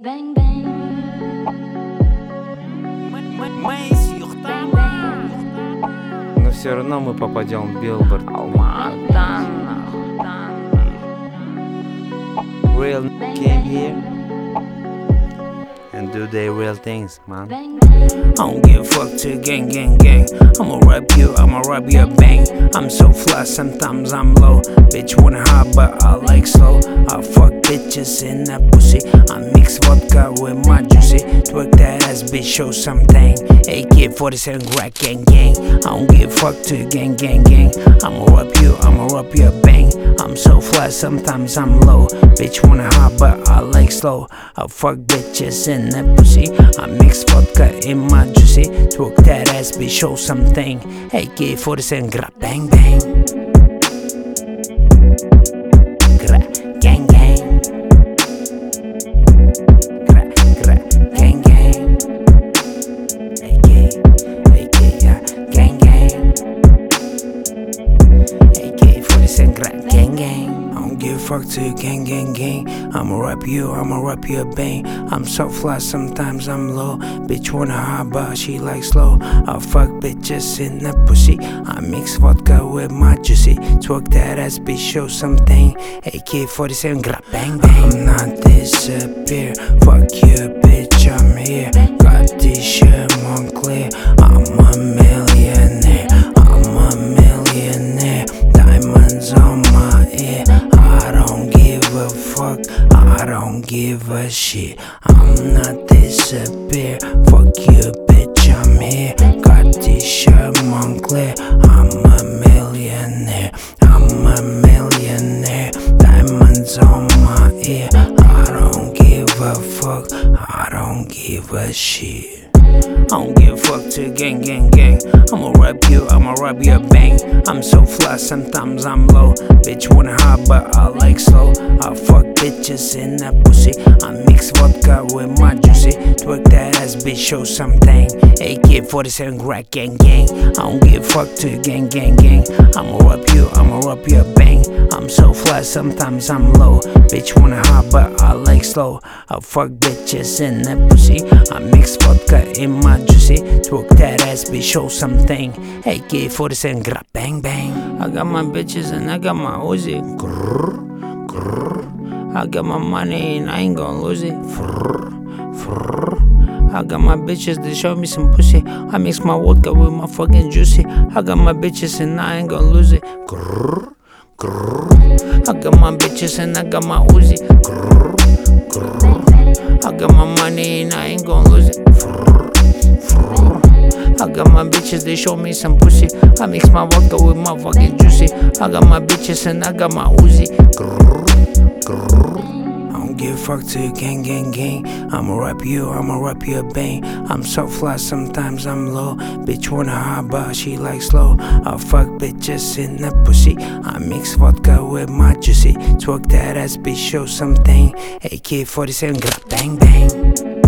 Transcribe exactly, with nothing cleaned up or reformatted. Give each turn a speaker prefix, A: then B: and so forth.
A: Bang bang.
B: Но все равно мы попадем в Билборд. Real came here and do their real things, man.
C: I don't give a fuck to gang, gang, gang. I'ma rap you, I'ma rap you a bang. I'm so fly, sometimes I'm low. Bitch wanna high, but I like slow. I fuck bitches in that pussy. I mix vodka with my juicy. Twerk that ass, bitch, show something. A K forty-seven crack, gang, gang. I don't give a fuck to gang, gang, gang. I'ma rap you, I'ma rap you a bang. I'm so fly, sometimes I'm low. Bitch wanna high, but I like slow. I fuck bitches in that pussy. I mix vodka in my juicy. Twerk that ass, bitch, show something. A K forty-seven gra bang bang. Gra gang gang. Gra gra gang gang. A K A K yeah gang gang. A K forty-seven gra gang gang. I don't give a fuck to you, gang, gang, gang. I'ma rap you, I'ma rap you a bang. I'm so fly, sometimes I'm low. Bitch wanna high, but she like slow. I fuck bitches in the pussy. I mix vodka with my juicy. Twerk that ass, bitch, show something. A K forty-seven, gra bang bang. I'm not disappear. Fuck you, bitch, I'm here. Got this shit Montclair. I'm a millionaire. I'm a millionaire. Diamonds on my ear. I don't give a fuck, I don't give a shit. I'm not disappear. Fuck you, bitch, I'm here. Got this shirt Montclair. I'm a millionaire. I'm a millionaire. Diamonds on my ear. I don't give a fuck, I don't give a shit. I don't give a fuck to gang, gang, gang. I'ma rap you, I'ma rap you a bang. I'm so fly, sometimes I'm low. Bitch wanna high, but I like slow. I fuck bitches in that pussy. I mix vodka with my juicy. Twerk that ass, bitch, show something. A K forty-seven crack, gang, gang. I don't give a fuck to gang, gang, gang. I'ma rap you, I'ma rap you a bang. I'm so fly, sometimes I'm low. Bitch wanna high, but I like slow. I fuck bitches in that pussy. I mix vodka in my juicy. Twerk that ass, bitch, show something. A K forty-seven, gra bang bang. I got my bitches and I got my Uzi. Grrr, grrr. I got my money and I ain't gon' lose it. Frrr, frrr. I got my bitches, they show me some pussy. I mix my vodka with my fucking juicy. I got my bitches and I ain't gon' lose it. Grrr, grrr. I got my bitches and I got my Uzi. Grrr, grrr. I got my money and I ain't gon' lose it. Frrr, frrr. I got my bitches, they show me some pussy. I mix my vodka with my fucking juicy. I got my bitches and I got my Uzi. Grrr, grrr. I don't give a fuck to you, gang, gang, gang. I'ma rap you, I'ma rap you a bang. I'm so fly, sometimes I'm low. Bitch wanna high, but she like slow. I fuck bitches in the pussy. I mix vodka with my juicy. Twerk that ass, bitch, show something. A K forty-seven, gra bang bang.